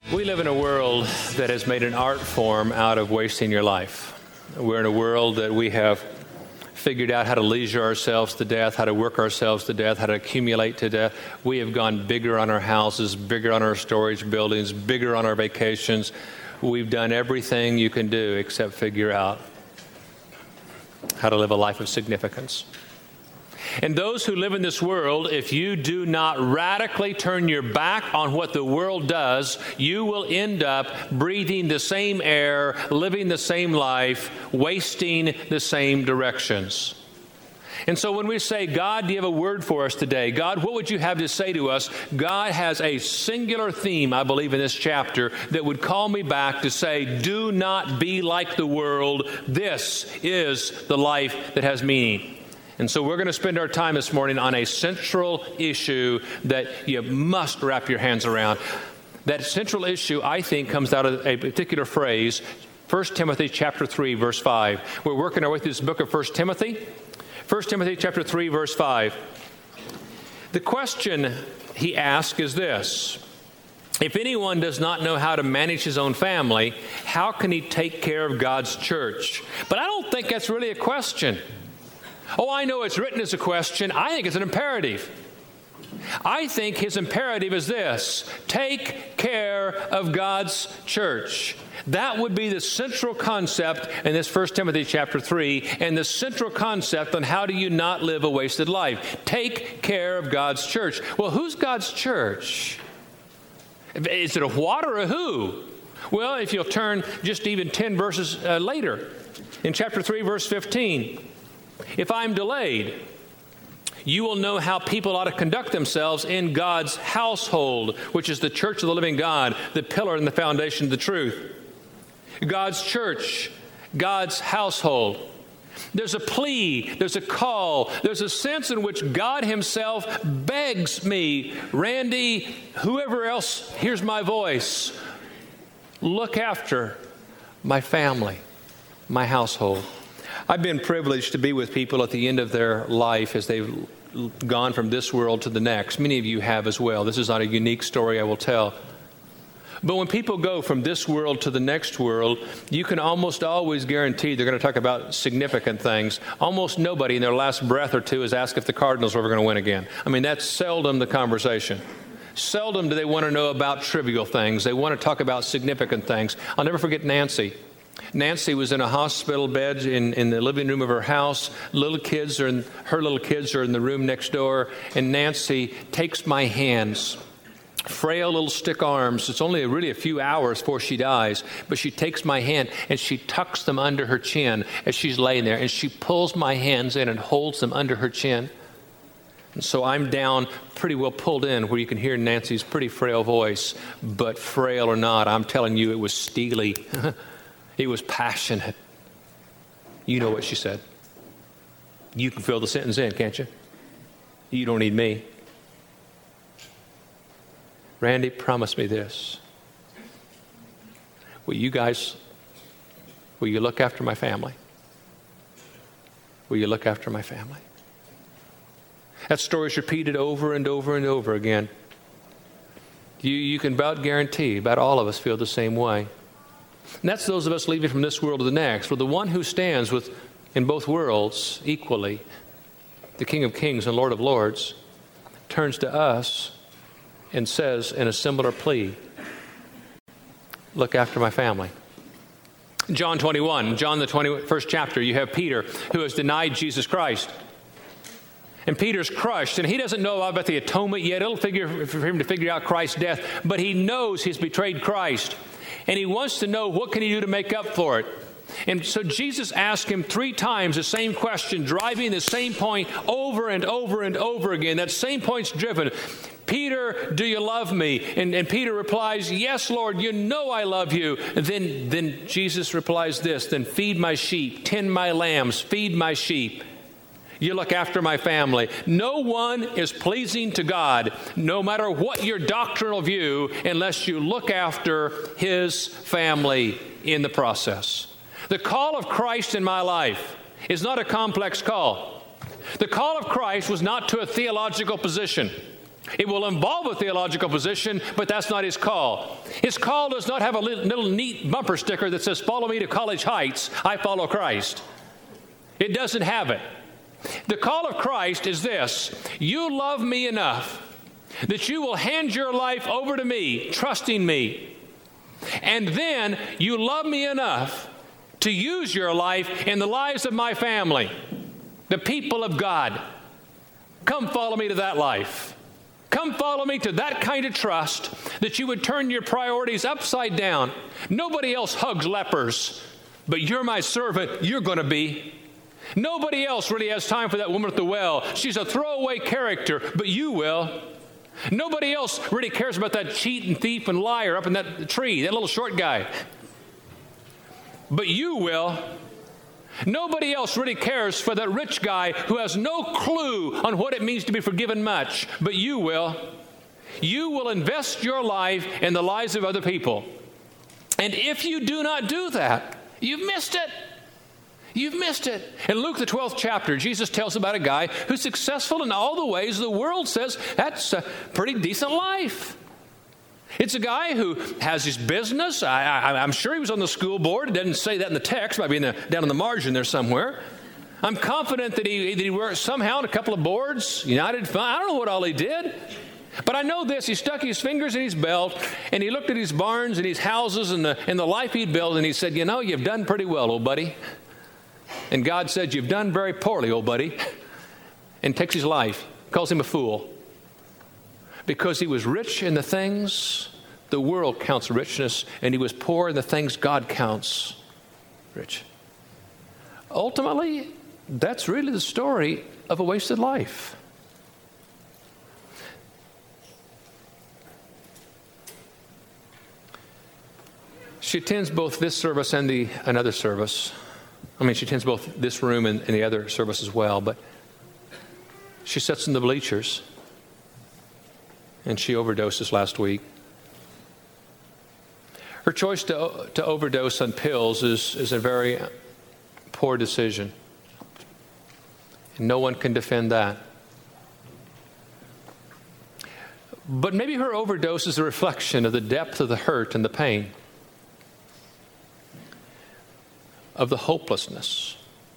We live in a world that has made an art form out of wasting your life. We're in a world that we have figured out how to leisure ourselves to death, how to work ourselves to death, how to accumulate to death. We have gone bigger on our houses, bigger on our storage buildings, bigger on our vacations. We've done everything you can do except figure out how to live a life of significance. And those who live in this world, if you do not radically turn your back on what the world does, you will end up breathing the same air, living the same life, wasting the same directions. And so when we say, God, do you have a word for us today? God, what would you have to say to us? God has a singular theme, I believe, in this chapter that would call me back to say, do not be like the world. This is the life that has meaning. And so we're going to spend our time this morning on a central issue that you must wrap your hands around. That central issue, I think, comes out of a particular phrase, 1 Timothy chapter 3, verse 5. We're working our way through this book of 1 Timothy. 1 Timothy chapter 3, verse 5. The question he asks is this: if anyone does not know how to manage his own family, how can he take care of God's church? But I don't think that's really a question. Oh, I know it's written as a question. I think it's an imperative. I think his imperative is this: take care of God's church. That would be the central concept in this 1 Timothy chapter 3, and the central concept on how do you not live a wasted life. Take care of God's church. Well, who's God's church? Is it a what or a who? Well, if you'll turn just even 10 verses later, in chapter 3, verse 15, if I'm delayed, you will know how people ought to conduct themselves in God's household, which is the church of the living God, the pillar and the foundation of the truth. God's church, God's household. There's a plea, there's a call, there's a sense in which God himself begs me, Randy, whoever else hears my voice, look after my family, my household. I've been privileged to be with people at the end of their life as they've gone from this world to the next. Many of you have as well. This is not a unique story I will tell. But when people go from this world to the next world, you can almost always guarantee they're going to talk about significant things. Almost nobody in their last breath or two has asked if the Cardinals are ever going to win again. I mean, that's seldom the conversation. Seldom do they want to know about trivial things. They want to talk about significant things. I'll never forget Nancy. Nancy was in a hospital bed in the living room of her house. Her little kids are in the room next door. And Nancy takes my hands, frail little stick arms. It's only really a few hours before she dies. But she takes my hand and she tucks them under her chin as she's laying there. And she pulls my hands in and holds them under her chin. And so I'm down pretty well pulled in where you can hear Nancy's pretty frail voice. But frail or not, I'm telling you, it was steely. It was passionate. You know what she said. You can fill the sentence in, can't you? You don't need me. Randy, promise me this. Will you look after my family? Will you look after my family? That story is repeated over and over and over again. You can about guarantee, about all of us feel the same way. And that's those of us leaving from this world to the next. Well, the one who stands in both worlds equally, the King of Kings and Lord of Lords, turns to us and says in a similar plea, look after my family. John 21, John the 21st chapter, you have Peter who has denied Jesus Christ. And Peter's crushed, and he doesn't know about the atonement yet. It'll figure for him to figure out Christ's death, but he knows he's betrayed Christ. And he wants to know what can he do to make up for it. And so Jesus asked him 3 times the same question, driving the same point over and over and over again. That same point's driven. Peter, do you love me? And Peter replies, yes, Lord, you know I love you. And then Jesus replies this, then feed my sheep, tend my lambs, feed my sheep. You look after my family. No one is pleasing to God, no matter what your doctrinal view, unless you look after his family in the process. The call of Christ in my life is not a complex call. The call of Christ was not to a theological position. It will involve a theological position, but that's not his call. His call does not have a little neat bumper sticker that says, "Follow me to College Heights, I follow Christ." It doesn't have it. The call of Christ is this: you love me enough that you will hand your life over to me, trusting me. And then you love me enough to use your life in the lives of my family, the people of God. Come follow me to that life. Come follow me to that kind of trust that you would turn your priorities upside down. Nobody else hugs lepers, but you're my servant, you're going to be. Nobody else really has time for that woman at the well. She's a throwaway character, but you will. Nobody else really cares about that cheat and thief and liar up in that tree, that little short guy. But you will. Nobody else really cares for that rich guy who has no clue on what it means to be forgiven much, but you will. You will invest your life in the lives of other people. And if you do not do that, you've missed it. You've missed it. In Luke, the 12th chapter, Jesus tells about a guy who's successful in all the ways the world says that's a pretty decent life. It's a guy who has his business. I'm sure he was on the school board. It doesn't say that in the text. It might be down in the margin there somewhere. I'm confident that he worked somehow on a couple of boards, United Fund. I don't know what all he did. But I know this: he stuck his fingers in his belt, and he looked at his barns and his houses and the life he'd built, and he said, "You've done pretty well, old buddy." And God said, "You've done very poorly, old buddy," and takes his life, calls him a fool. Because he was rich in the things the world counts richness, and he was poor in the things God counts rich. Ultimately, that's really the story of a wasted life. She attends both this service and another service. She attends both this room and the other service as well, but she sits in the bleachers, and she overdoses last week. Her choice to overdose on pills is a very poor decision. And no one can defend that. But maybe her overdose is a reflection of the depth of the hurt and the pain, of the hopelessness.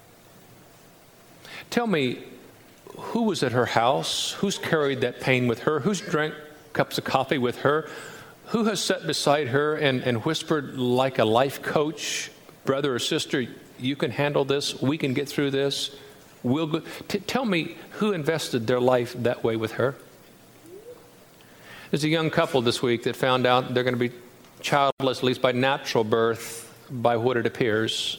Tell me, who was at her house? Who's carried that pain with her? Who's drank cups of coffee with her? Who has sat beside her and whispered like a life coach, "Brother or sister, you can handle this. We can get through this. We'll go." Tell me, who invested their life that way with her? There's a young couple this week that found out they're going to be childless, at least by natural birth, by what it appears.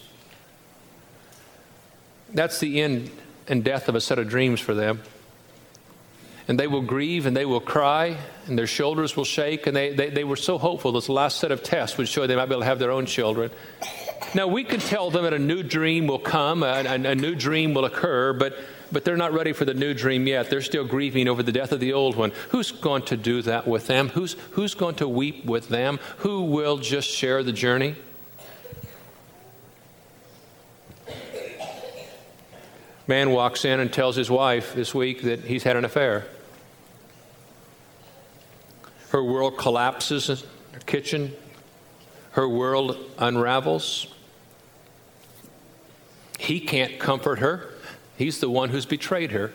That's the end and death of a set of dreams for them. And they will grieve and they will cry and their shoulders will shake, and they were so hopeful this last set of tests would show they might be able to have their own children. Now, we can tell them that a new dream will come, a new dream will occur, but they're not ready for the new dream yet. They're still grieving over the death of the old one. Who's going to do that with them? Who's going to weep with them? Who will just share the journey? Man walks in and tells his wife this week that he's had an affair. Her world collapses in her kitchen. Her world unravels. He can't comfort her. He's the one who's betrayed her.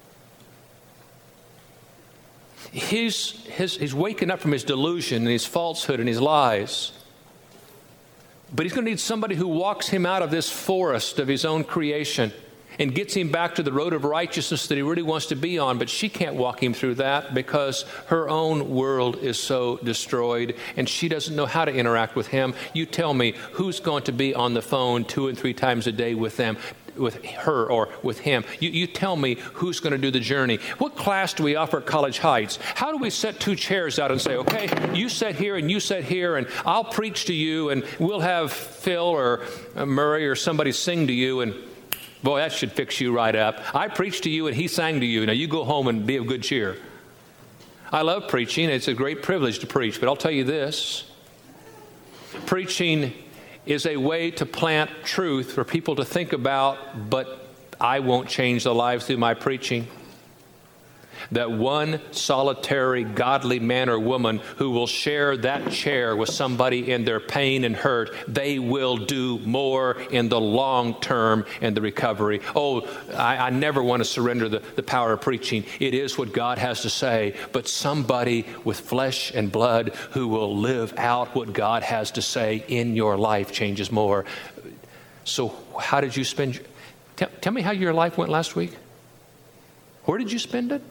He's waking up from his delusion and his falsehood and his lies. But he's going to need somebody who walks him out of this forest of his own creation and gets him back to the road of righteousness that he really wants to be on. But she can't walk him through that because her own world is so destroyed and she doesn't know how to interact with him. You tell me, who's going to be on the phone 2 and 3 times a day with them, with her or with him? You tell me who's going to do the journey. What class do we offer at College Heights? How do we set 2 chairs out and say, okay, you sit here and you sit here and I'll preach to you and we'll have Phil or Murray or somebody sing to you, and boy, that should fix you right up. I preached to you and he sang to you. Now you go home and be of good cheer. I love preaching. It's a great privilege to preach. But I'll tell you this. Preaching is a way to plant truth for people to think about, but I won't change their lives through my preaching. That one solitary, godly man or woman who will share that chair with somebody in their pain and hurt, they will do more in the long term in the recovery. Oh, I never want to surrender the power of preaching. It is what God has to say, but somebody with flesh and blood who will live out what God has to say in your life changes more. So how did you spend? Tell me how your life went last week. Where did you spend it?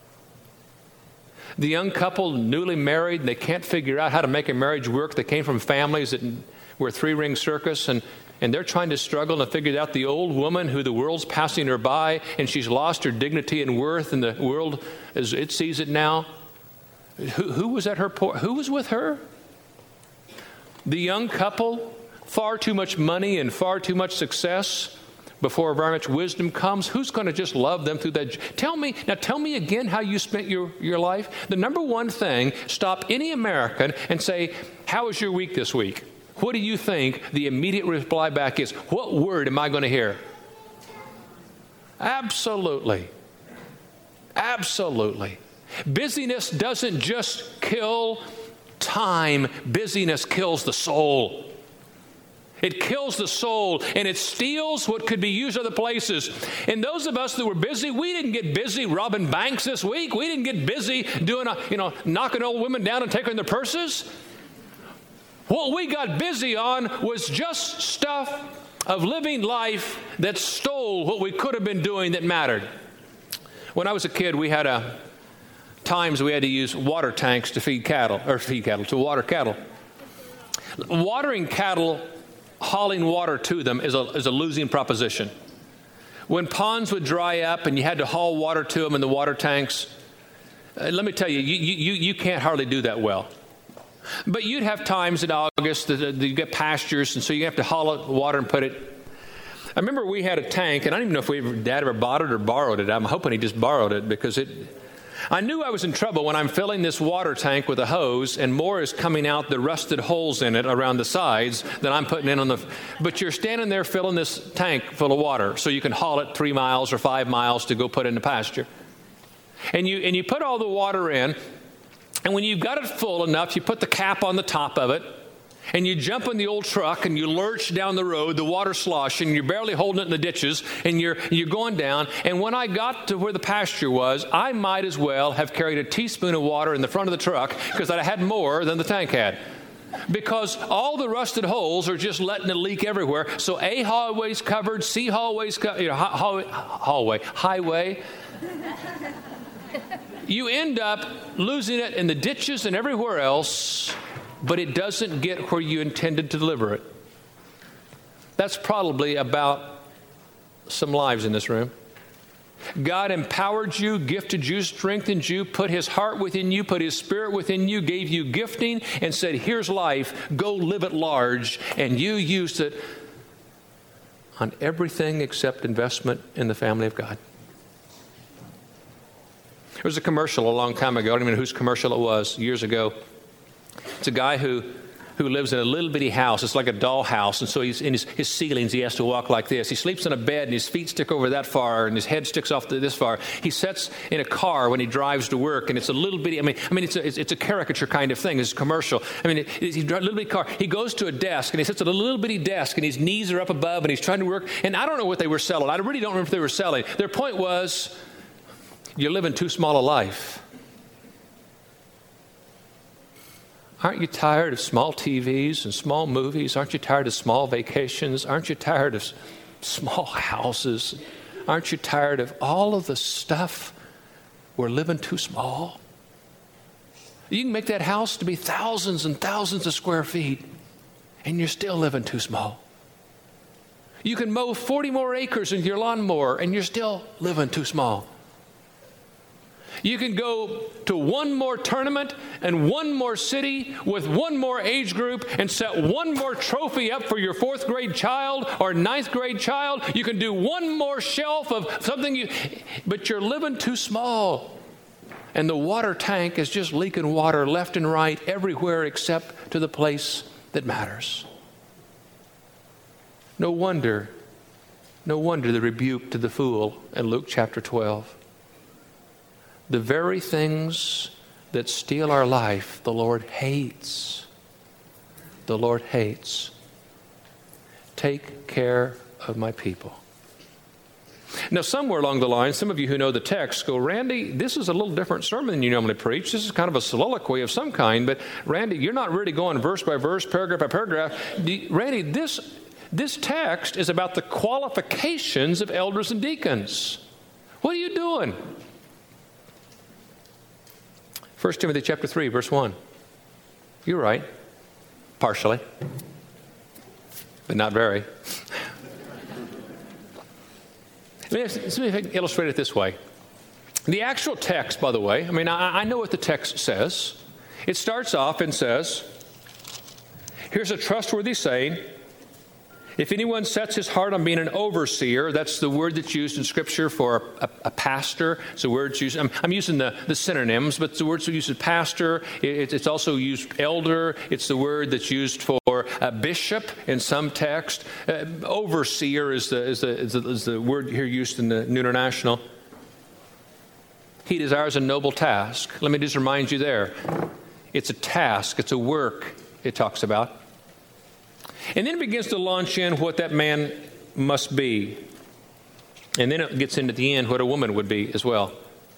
The young couple, newly married, they can't figure out how to make a marriage work. They came from families that were three-ring circus, and they're trying to struggle and figure out the old woman who the world's passing her by, and she's lost her dignity and worth, and the world, as it sees it now. Who was at her who was with her? The young couple, far too much money and far too much success before very much wisdom comes. Who's going to just love them through that? Tell me again how you spent your life. The number one thing, stop any American and say, how was your week this week? What do you think the immediate reply back is? What word am I going to hear? Absolutely. Absolutely. Busyness doesn't just kill time. Busyness kills the soul. It kills the soul, and it steals what could be used other places. And those of us that were busy, we didn't get busy robbing banks this week. We didn't get busy doing, knocking old women down and taking their purses. What we got busy on was just stuff of living life that stole what we could have been doing that mattered. When I was a kid, we had times we had to use water tanks to water cattle. Watering cattle, hauling water to them is a losing proposition. When ponds would dry up and you had to haul water to them in the water tanks, let me tell you, you can't hardly do that well. But you'd have times in August that you get pastures, and so you have to haul out water and put it. I remember we had a tank, and I don't even know if Dad ever bought it or borrowed it. I'm hoping he just borrowed it, because I knew I was in trouble when I'm filling this water tank with a hose and more is coming out the rusted holes in it around the sides that I'm putting in on but you're standing there filling this tank full of water so you can haul it 3 miles or 5 miles to go put in the pasture. And you put all the water in, and when you've got it full enough, you put the cap on the top of it, and you jump in the old truck and you lurch down the road, the water sloshing, and you're barely holding it in the ditches, and you're going down. And when I got to where the pasture was, I might as well have carried a teaspoon of water in the front of the truck, because I had more than the tank had. Because all the rusted holes are just letting it leak everywhere. So A, hallway's covered, C, hallway's covered, highway. You end up losing it in the ditches and everywhere else, but it doesn't get where you intended to deliver it. That's probably about some lives in this room. God empowered you, gifted you, strengthened you, put His heart within you, put His Spirit within you, gave you gifting, and said, here's life, go live it large, and you used it on everything except investment in the family of God. There was a commercial a long time ago. I don't even know whose commercial it was, years ago. It's a guy who lives in a little bitty house. It's like a doll house. And so he's in his ceilings, he has to walk like this. He sleeps in a bed and his feet stick over that far and his head sticks off this far. He sits in a car when he drives to work, and it's a little bitty, it's a caricature kind of thing. It's a commercial. He's a little bitty car. He goes to a desk and he sits at a little bitty desk and his knees are up above and he's trying to work. And I don't know what they were selling. I really don't remember if they were selling. Their point was, you're living too small a life. Aren't you tired of small TVs and small movies? Aren't you tired of small vacations? Aren't you tired of small houses? Aren't you tired of all of the stuff? We're living too small. You can make that house to be thousands and thousands of square feet, and you're still living too small. You can mow 40 more acres with your lawnmower, and you're still living too small. You can go to one more tournament and one more city with one more age group and set one more trophy up for your 4th grade child or 9th grade child. You can do one more shelf of something, but you're living too small. And the water tank is just leaking water left and right everywhere except to the place that matters. No wonder the rebuke to the fool in Luke chapter 12. The very things that steal our life, the Lord hates. The Lord hates. Take care of my people. Now, somewhere along the line, some of you who know the text go, Randy, this is a little different sermon than you normally preach. This is kind of a soliloquy of some kind. But, Randy, you're not really going verse by verse, paragraph by paragraph. Randy, this text is about the qualifications of elders and deacons. What are you doing? 1 Timothy chapter 3, verse 1. You're right. Partially. But not very. Let me illustrate it this way. The actual text, by the way, I know what the text says. It starts off and says, here's a trustworthy saying. If anyone sets his heart on being an overseer, that's the word that's used in Scripture for a pastor. It's the word used. I'm using the synonyms, but the word used as pastor. It's also used elder. It's the word that's used for bishop in some text. Overseer is the word here used in the New International. He desires a noble task. Let me just remind you there. It's a task. It's a work it talks about. And then it begins to launch in what that man must be. And then it gets into the end what a woman would be as well.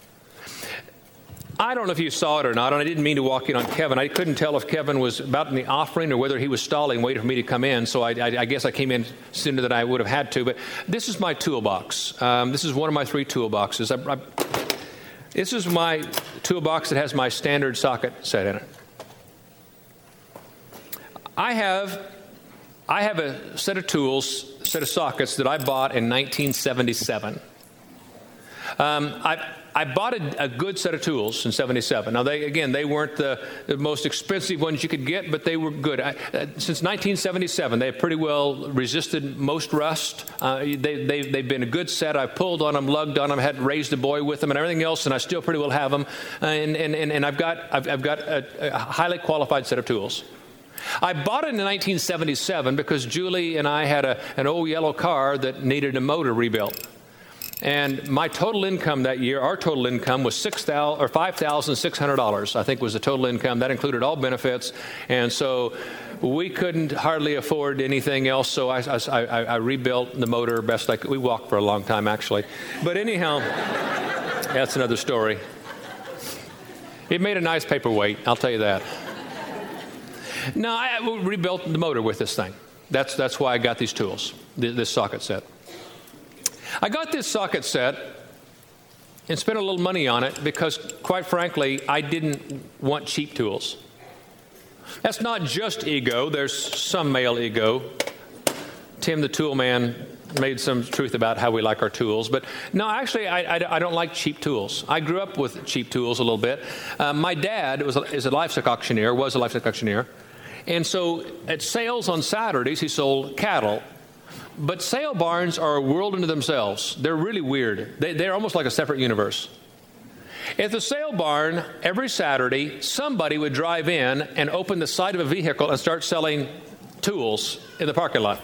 I don't know if you saw it or not, and I didn't mean to walk in on Kevin. I couldn't tell if Kevin was about in the offering or whether he was stalling, waiting for me to come in. So I guess I came in sooner than I would have had to. But this is my toolbox. This is one of my 3 toolboxes. This is my toolbox that has my standard socket set in it. I have a set of tools, set of sockets that I bought in 1977. I bought a good set of tools in 77. Now, they weren't the most expensive ones you could get, but they were good. Since 1977, they have pretty well resisted most rust. They've been a good set. I've pulled on them, lugged on them, had raised a boy with them and everything else, and I still pretty well have them. And I've got a highly qualified set of tools. I bought it in 1977 because Julie and I had an old yellow car that needed a motor rebuilt. And my total income that year, our total income was $5,600, I think was the total income. That included all benefits. And so we couldn't hardly afford anything else. So I rebuilt the motor best I could. We walked for a long time, actually. But anyhow, that's another story. It made a nice paperweight, I'll tell you that. No, I rebuilt the motor with this thing. That's why I got these tools, this socket set. I got this socket set and spent a little money on it because, quite frankly, I didn't want cheap tools. That's not just ego. There's some male ego. Tim, the tool man, made some truth about how we like our tools. But no, actually, I don't like cheap tools. I grew up with cheap tools a little bit. My dad was a livestock auctioneer. And so at sales on Saturdays, he sold cattle. But sale barns are a world unto themselves. They're really weird. They're almost like a separate universe. At the sale barn, every Saturday, somebody would drive in and open the side of a vehicle and start selling tools in the parking lot.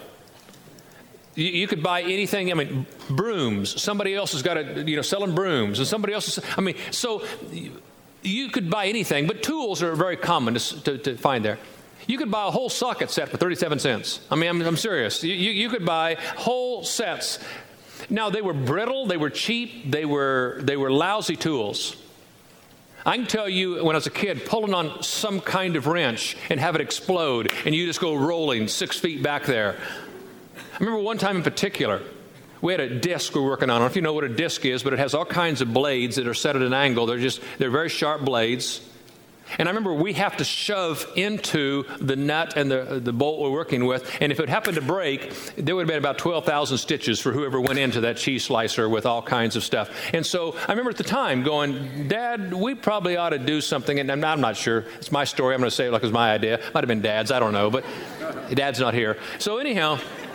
You could buy anything. Brooms. Somebody else has got selling brooms. And somebody else is, so you could buy anything. But tools are very common to find there. You could buy a whole socket set for 37 cents. I'm serious. You could buy whole sets. Now, they were brittle, they were cheap, they were lousy tools. I can tell you, when I was a kid, pulling on some kind of wrench and have it explode, and you just go rolling 6 feet back there. I remember one time in particular, we had a disc we were working on. I don't know if you know what a disc is, but it has all kinds of blades that are set at an angle. They're very sharp blades. And I remember we have to shove into the nut and the bolt we're working with. And if it happened to break, there would have been about 12,000 stitches for whoever went into that cheese slicer with all kinds of stuff. And so I remember at the time going, Dad, we probably ought to do something. And I'm not sure. It's my story. I'm going to say it like it was my idea. Might have been Dad's. I don't know. But Dad's not here. So anyhow,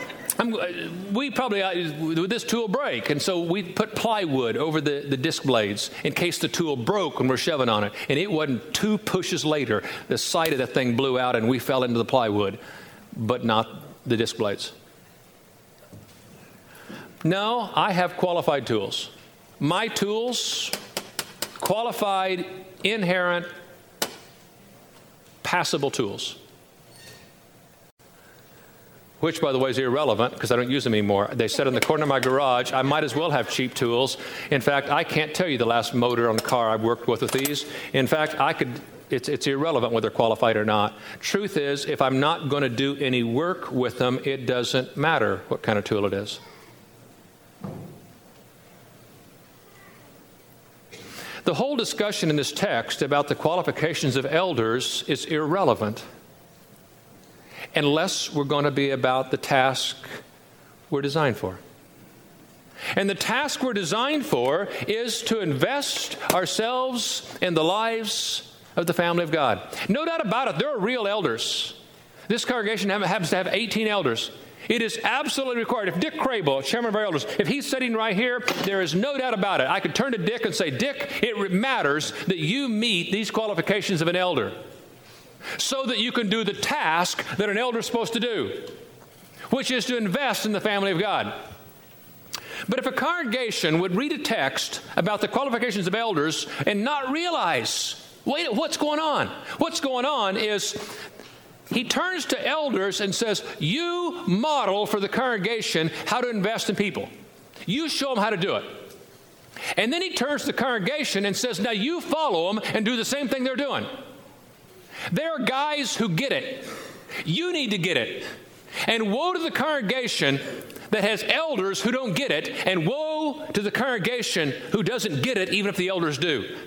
we probably, would this tool break? And so we put plywood over the disc blades in case the tool broke when we're shoving on it. And it wasn't 2 pushes later, the side of the thing blew out and we fell into the plywood, but not the disc blades. No, I have qualified tools. My tools qualified, inherent, passable tools. Which, by the way, is irrelevant because I don't use them anymore. They sit in the corner of my garage. I might as well have cheap tools. In fact, I can't tell you the last motor on the car I've worked with these. In fact, it's irrelevant whether they're qualified or not. Truth is, if I'm not going to do any work with them, it doesn't matter what kind of tool it is. The whole discussion in this text about the qualifications of elders is irrelevant unless we're going to be about the task we're designed for. And the task we're designed for is to invest ourselves in the lives of the family of God. No doubt about it, there are real elders. This congregation happens to have 18 elders. It is absolutely required. If Dick Crable, chairman of our elders, if he's sitting right here, there is no doubt about it. I could turn to Dick and say, Dick, it matters that you meet these qualifications of an elder so that you can do the task that an elder is supposed to do, which is to invest in the family of God. But if a congregation would read a text about the qualifications of elders and not realize, wait, what's going on? What's going on is he turns to elders and says, you model for the congregation how to invest in people. You show them how to do it. And then he turns to the congregation and says, now you follow them and do the same thing they're doing. There are guys who get it. You need to get it. And woe to the congregation that has elders who don't get it, and woe to the congregation who doesn't get it even if the elders do.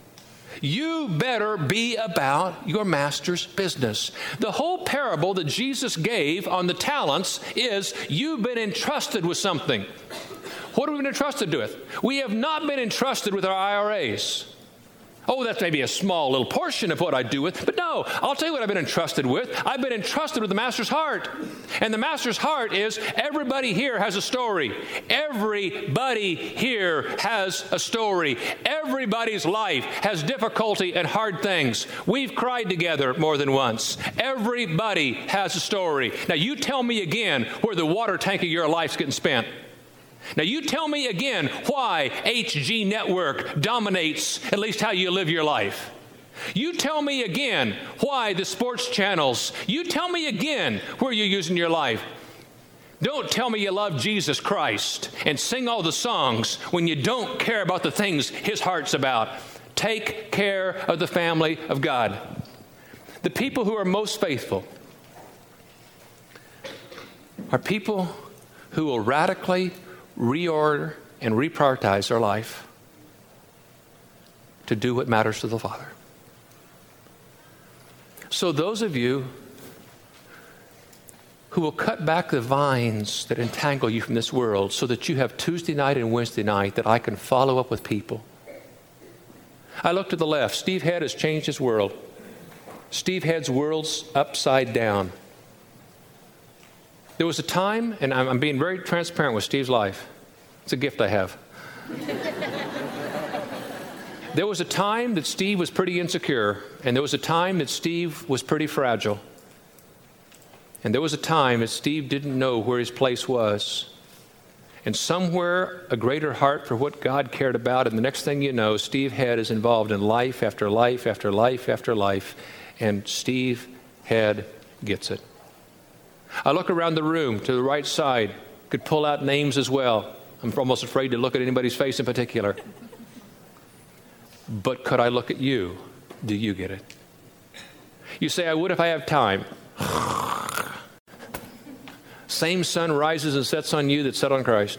You better be about your master's business. The whole parable that Jesus gave on the talents is you've been entrusted with something. What have we been entrusted with? We have not been entrusted with our IRAs. Oh, that's maybe a small little portion of what I do with. But no, I'll tell you what I've been entrusted with. I've been entrusted with the Master's heart. And the Master's heart is everybody here has a story. Everybody here has a story. Everybody's life has difficulty and hard things. We've cried together more than once. Everybody has a story. Now, you tell me again where the water tank of your life's getting spent. Now, you tell me again why HG Network dominates at least how you live your life. You tell me again why the sports channels. You tell me again where you're using your life. Don't tell me you love Jesus Christ and sing all the songs when you don't care about the things His heart's about. Take care of the family of God. The people who are most faithful are people who will radically reorder and reprioritize their life to do what matters to the Father. So those of you who will cut back the vines that entangle you from this world so that you have Tuesday night and Wednesday night that I can follow up with people. I look to the left. Steve Head has changed his world. Steve Head's world's upside down. There was a time, and I'm being very transparent with Steve's life. It's a gift I have. There was a time that Steve was pretty insecure, and there was a time that Steve was pretty fragile. And there was a time that Steve didn't know where his place was. And somewhere a greater heart for what God cared about, and the next thing you know, Steve Head is involved in life after life after life after life, and Steve Head gets it. I look around the room to the right side, could pull out names as well. I'm almost afraid to look at anybody's face in particular. But could I look at you? Do you get it? You say, I would if I have time. Same sun rises and sets on you that set on Christ.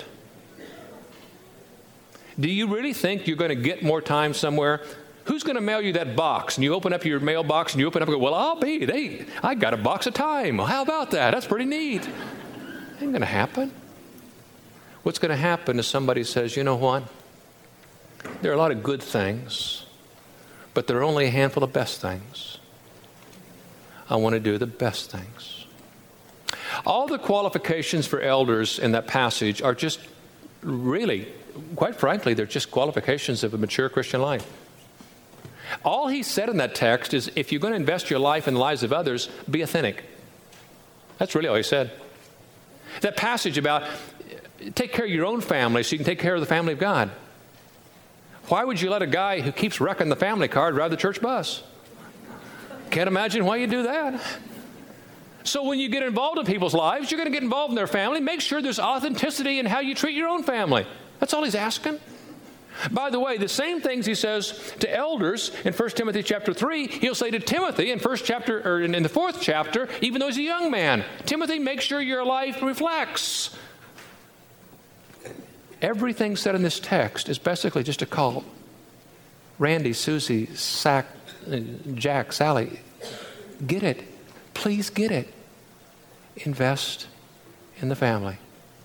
Do you really think you're going to get more time somewhere? Who's going to mail you that box? And you open up your mailbox and you open up and go, well, I got a box of time. Well, how about that? That's pretty neat. Ain't going to happen. What's going to happen is somebody says, you know what? There are a lot of good things, but there are only a handful of best things. I want to do the best things. All the qualifications for elders in that passage are just really, quite frankly, they're just qualifications of a mature Christian life. All he said in that text is, if you're going to invest your life in the lives of others, be authentic. That's really all he said. That passage about take care of your own family so you can take care of the family of God. Why would you let a guy who keeps wrecking the family car drive the church bus? Can't imagine why you do that. So when you get involved in people's lives, you're going to get involved in their family. Make sure there's authenticity in how you treat your own family. That's all he's asking. By the way, the same things he says to elders in 1 Timothy chapter 3, he'll say to Timothy in the 4th chapter, even though he's a young man. Timothy, make sure your life reflects. Everything said in this text is basically just a call. Randy, Susie, Jack, Sally, get it. Please get it. Invest in the family.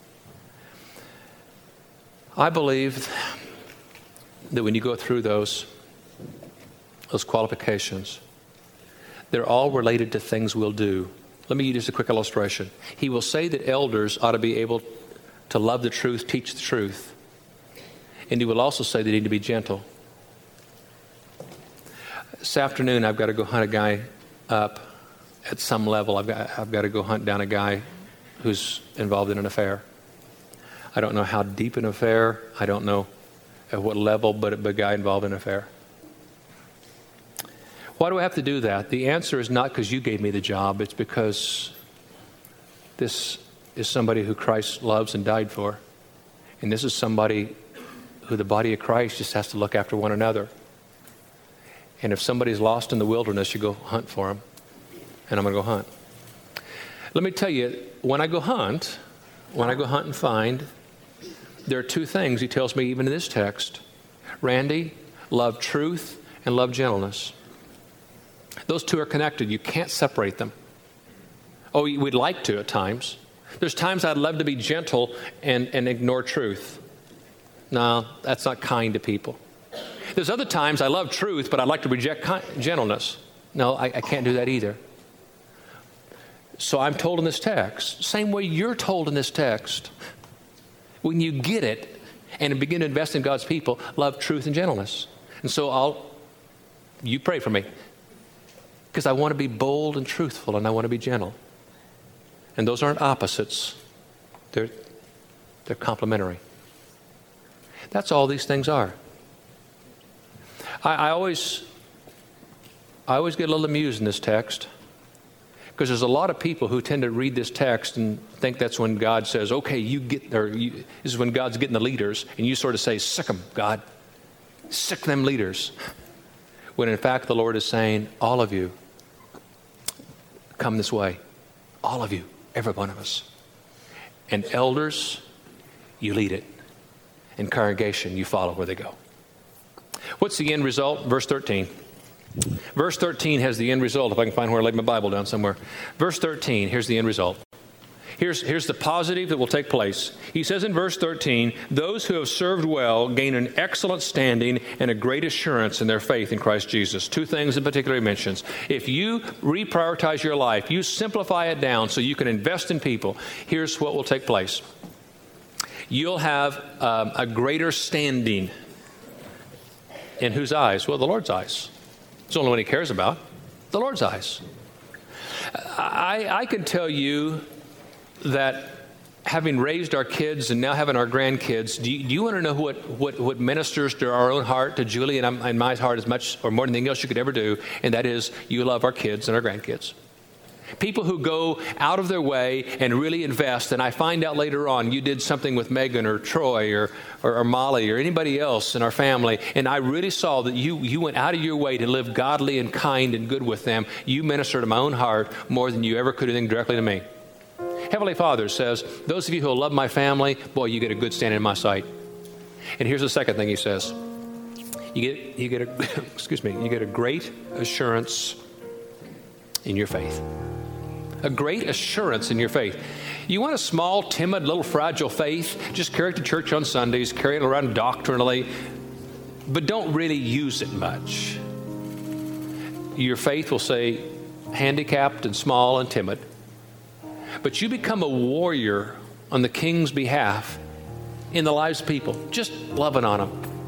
I believe that when you go through those qualifications, they're all related to things we'll do. Let me use a quick illustration. He will say that elders ought to be able to love the truth, teach the truth. And he will also say they need to be gentle. This afternoon, I've got to go hunt a guy up at some level. I've got to go hunt down a guy who's involved in an affair. I don't know how deep an affair. I don't know at what level, but a guy involved in an affair. Why do I have to do that? The answer is not because you gave me the job. It's because this is somebody who Christ loves and died for. And this is somebody who the body of Christ just has to look after one another. And if somebody's lost in the wilderness, you go hunt for them. And I'm going to go hunt. Let me tell you, when I go hunt and find, there are two things he tells me even in this text. Randy, love truth and love gentleness. Those two are connected. You can't separate them. Oh, we'd like to at times. There's times I'd love to be gentle and ignore truth. No, that's not kind to people. There's other times I love truth, but I'd like to reject gentleness. No, I can't do that either. So I'm told in this text, same way you're told in this text, when you get it and begin to invest in God's people, love truth and gentleness. And so you pray for me, because I want to be bold and truthful and I want to be gentle. And those aren't opposites. They're complementary. That's all these things are. I always get a little amused in this text, because there's a lot of people who tend to read this text and think that's when God says, okay, this is when God's getting the leaders, and you sort of say, sick them, God. Sick them leaders. When in fact the Lord is saying, all of you, come this way. All of you, every one of us. And elders, you lead it. And congregation, you follow where they go. What's the end result? Verse 13. Verse 13 has the end result. If I can find where I laid my Bible down somewhere. Verse 13, here's the end result. Here's the positive that will take place. He says in verse 13, those who have served well gain an excellent standing and a great assurance in their faith in Christ Jesus. Two things in particular he mentions. If you reprioritize your life, you simplify it down so you can invest in people, here's what will take place. You'll have a greater standing. In whose eyes? Well, the Lord's eyes. It's the only one he cares about. The Lord's eyes. I can tell you that having raised our kids and now having our grandkids, do you want to know what ministers to our own heart, to Julie and my heart as much or more than anything else you could ever do, and that is you love our kids and our grandkids. People who go out of their way and really invest, and I find out later on you did something with Megan or Troy or Molly or anybody else in our family, and I really saw that you went out of your way to live godly and kind and good with them. You minister to my own heart more than you ever could anything directly to me. Heavenly Father says, those of you who will love my family, boy, you get a good standing in my sight. And here's the second thing he says. You get a great assurance in your faith. A great assurance in your faith. You want a small, timid, little fragile faith? Just carry it to church on Sundays, carry it around doctrinally, but don't really use it much. Your faith will say handicapped and small and timid, but you become a warrior on the King's behalf in the lives of people, just loving on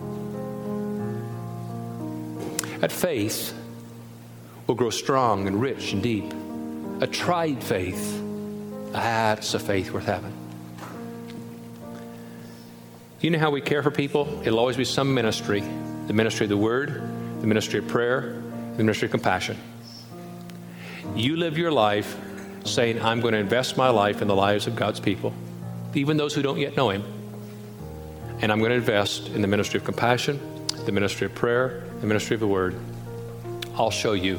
them. That faith will grow strong and rich and deep. A tried faith, that's a faith worth having. You know how we care for people? It'll always be some ministry. The ministry of the Word, the ministry of prayer, the ministry of compassion. You live your life saying, I'm going to invest my life in the lives of God's people, even those who don't yet know Him. And I'm going to invest in the ministry of compassion, the ministry of prayer, the ministry of the Word. I'll show you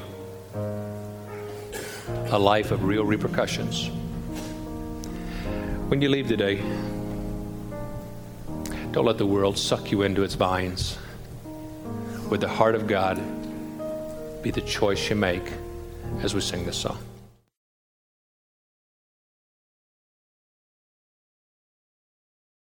a life of real repercussions. When you leave today, don't let the world suck you into its vines. Would the heart of God be the choice you make as we sing this song?